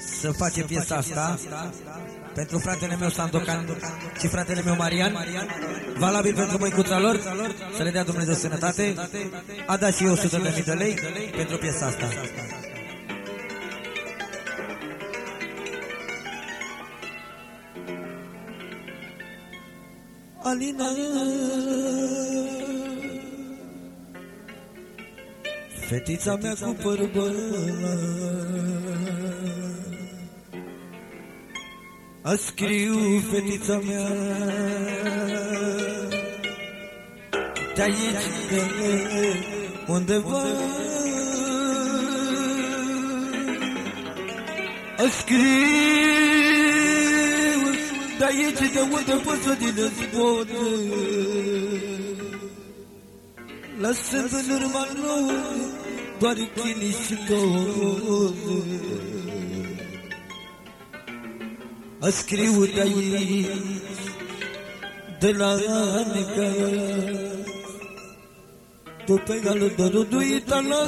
să face piesa asta pentru fratele meu Sandocan și fratele meu Marian, valabil pentru măicuța lor, să le dea Dumnezeu sănătate. A dat și eu 100.000 de lei pentru piesa asta. Alina, fetița mea cu păr bălat, a scriu fetița mea de aici, de undeva, a scriu de aici, de unde poți din zboare, lăsând în urma nouă doar chinii și doze. A scriu de aici, de la Anica, după egală dăruduita la,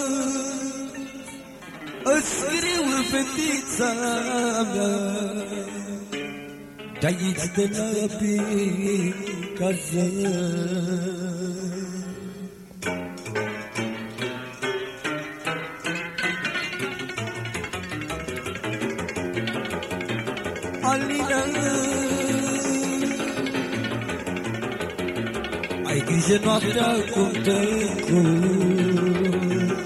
a scriu fetița mea, de aici, de la Picază. Alina, ai grijă noaptea cum te încurci,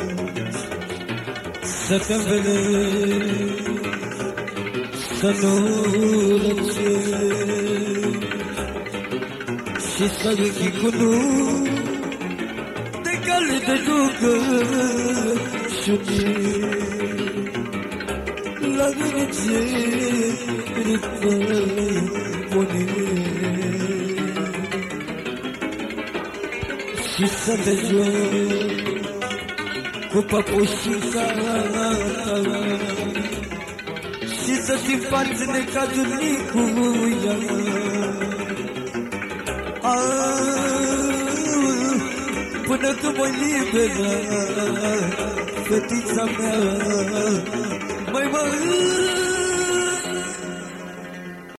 să te învelești, să nu răcești și să închii cu nu de cale de rugăciune la gânăceri bune și să te joci cu papușica și să-ți împarți necazuri cu ea. Până când mă libera fetița mea, mai mă